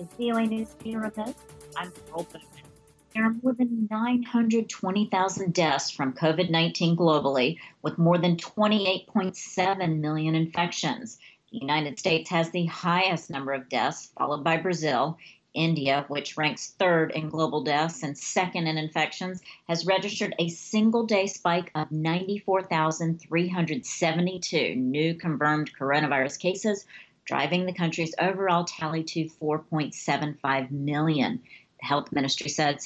is VOA News Bureau Report. I'm Carol Bowman. There are more than 920,000 deaths from COVID-19 globally, with more than 28.7 million infections. The United States has the highest number of deaths, followed by Brazil. India, which ranks third in global deaths and second in infections, has registered a single-day spike of 94,372 new confirmed coronavirus cases, driving the country's overall tally to 4.75 million. The health ministry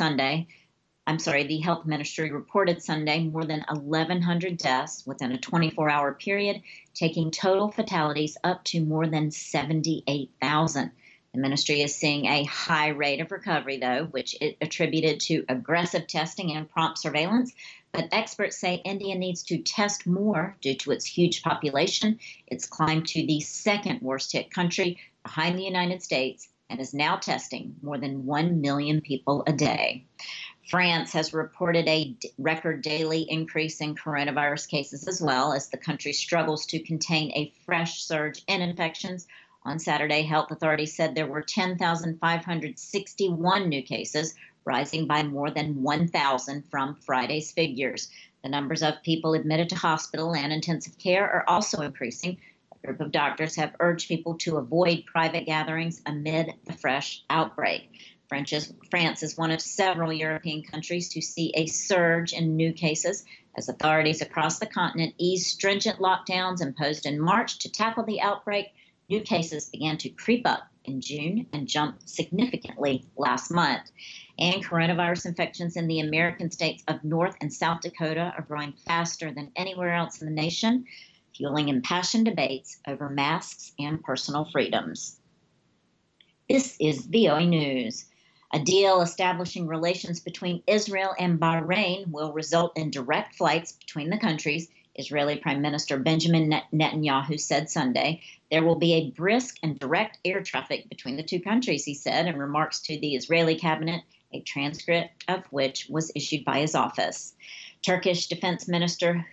reported Sunday more than 1,100 deaths within a 24-hour period, taking total fatalities up to more than 78,000. The ministry is seeing a high rate of recovery, though, which it attributed to aggressive testing and prompt surveillance. But experts say India needs to test more due to its huge population. It's climbed to the second worst hit country behind the United States and is now testing more than 1 million people a day. France has reported a record daily increase in coronavirus cases as well as the country struggles to contain a fresh surge in infections. On Saturday, health authorities said there were 10,561 new cases, rising by more than 1,000 from Friday's figures. The numbers of people admitted to hospital and intensive care are also increasing. A group of doctors have urged people to avoid private gatherings amid the fresh outbreak. France is one of several European countries to see a surge in new cases as authorities across the continent eased stringent lockdowns imposed in March to tackle the outbreak. New cases began to creep up in June and jumped significantly last month. And coronavirus infections in the American states of North and South Dakota are growing faster than anywhere else in the nation, fueling impassioned debates over masks and personal freedoms. This is VOA News. A deal establishing relations between Israel and Bahrain will result in direct flights between the countries, Israeli Prime Minister Benjamin Netanyahu said Sunday. There will be a brisk and direct air traffic between the two countries, he said in remarks to the Israeli cabinet, a transcript of which was issued by his office. Turkish Defense Minister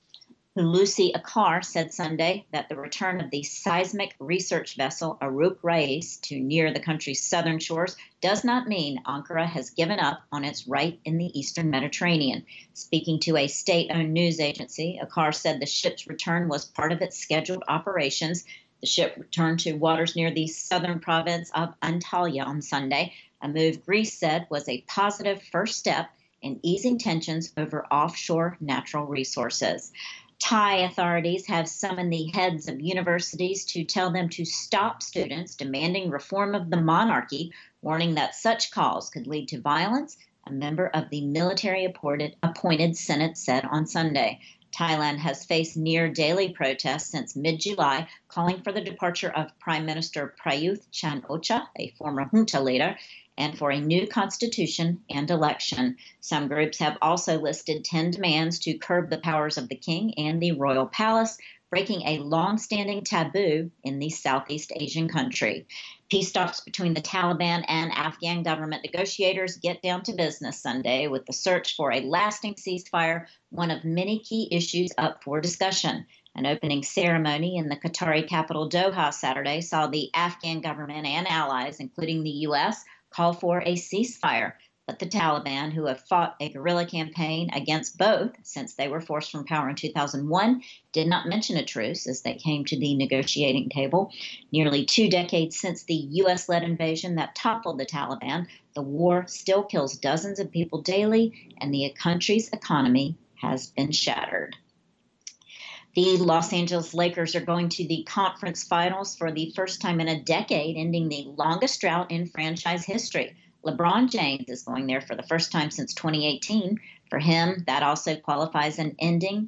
Hulusi Akar said Sunday that the return of the seismic research vessel Aruk Rais to near the country's southern shores does not mean Ankara has given up on its right in the eastern Mediterranean. Speaking to a state-owned news agency, Akar said the ship's return was part of its scheduled operations. The ship returned to waters near the southern province of Antalya on Sunday, a move Greece said was a positive first step in easing tensions over offshore natural resources. Thai authorities have summoned the heads of universities to tell them to stop students demanding reform of the monarchy, warning that such calls could lead to violence, a member of the military-appointed Senate said on Sunday. Thailand has faced near-daily protests since mid-July, calling for the departure of Prime Minister Prayuth Chan-o-cha, a former junta leader, and for a new constitution and election. Some groups have also listed 10 demands to curb the powers of the king and the royal palace, breaking a long-standing taboo in the Southeast Asian country. Peace talks between the Taliban and Afghan government negotiators get down to business Sunday with the search for a lasting ceasefire, one of many key issues up for discussion. An opening ceremony in the Qatari capital Doha Saturday saw the Afghan government and allies, including the U.S., call for a ceasefire. But the Taliban, who have fought a guerrilla campaign against both since they were forced from power in 2001, did not mention a truce as they came to the negotiating table. Nearly 2 decades since the U.S.-led invasion that toppled the Taliban, the war still kills dozens of people daily, and the country's economy has been shattered. The Los Angeles Lakers are going to the conference finals for the first time in a decade, ending the longest drought in franchise history. LeBron James is going there for the first time since 2018. For him, that also qualifies as ending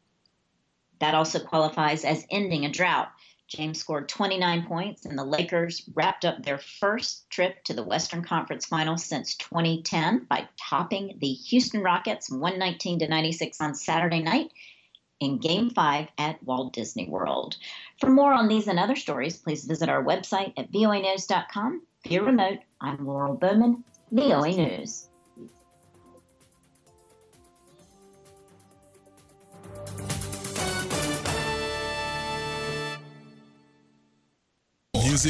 a drought. James scored 29 points, and the Lakers wrapped up their first trip to the Western Conference Finals since 2010 by topping the Houston Rockets 119-96 on Saturday night in Game 5 at Walt Disney World. For more on these and other stories, please visit our website at voanews.com. Via remote, I'm Laurel Bowman, VOA News.